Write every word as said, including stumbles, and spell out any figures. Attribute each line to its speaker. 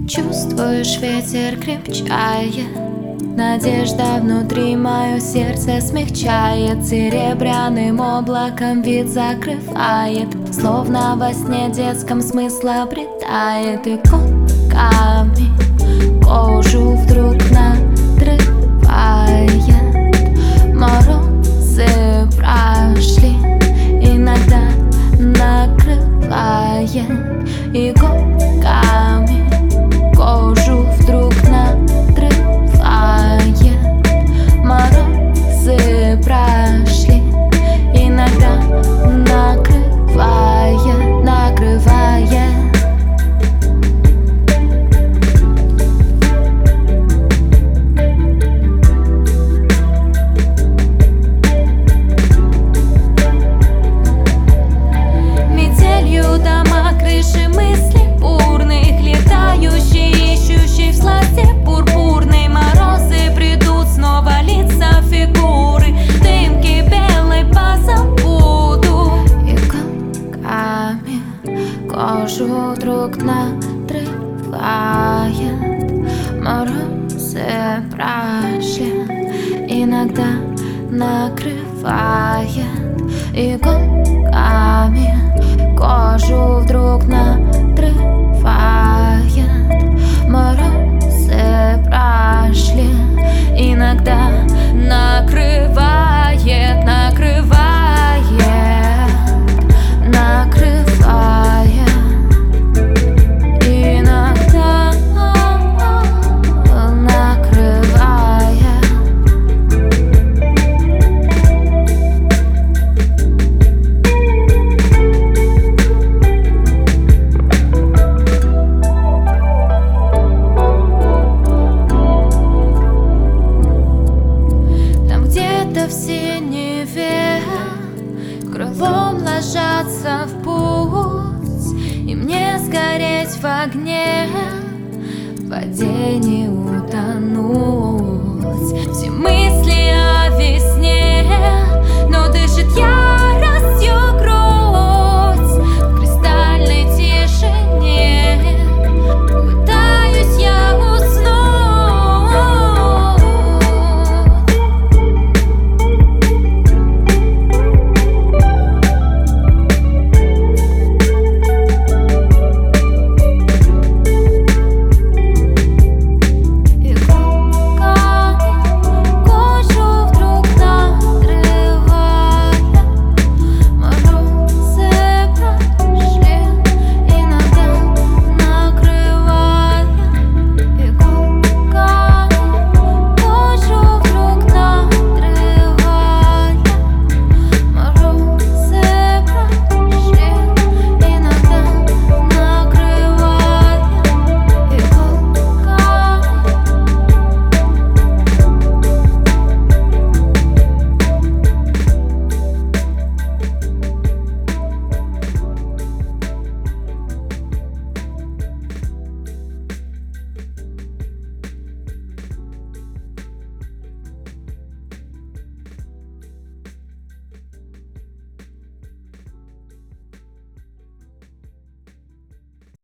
Speaker 1: Чувствуешь, ветер крепчает, надежда внутри мое сердце смягчает, серебряным облаком вид закрывает, словно во сне детском смысл обретает. И колками кожу вдруг надрывает, морозы прошли, иногда накрывает иголками. Кожу вдруг надрывает, морозы прошли, иногда накрывает, накрывает. Метелью дома, крыши, мысли бурных, летающие, ищущие в сласти пурпурной. Морозы придут, снова лица, фигуры, дымки белой позабуду. Иголками кожу вдруг надрывает, морозы прошли, иногда накрывает. Иголками кожу вдруг надрывает, морозы прошли, иногда накрывает, накрывает, накрывает, иногда накрывает. В синеве крылом ложатся в путь, и мне сгореть в огне, в воде не утонуть. Все мы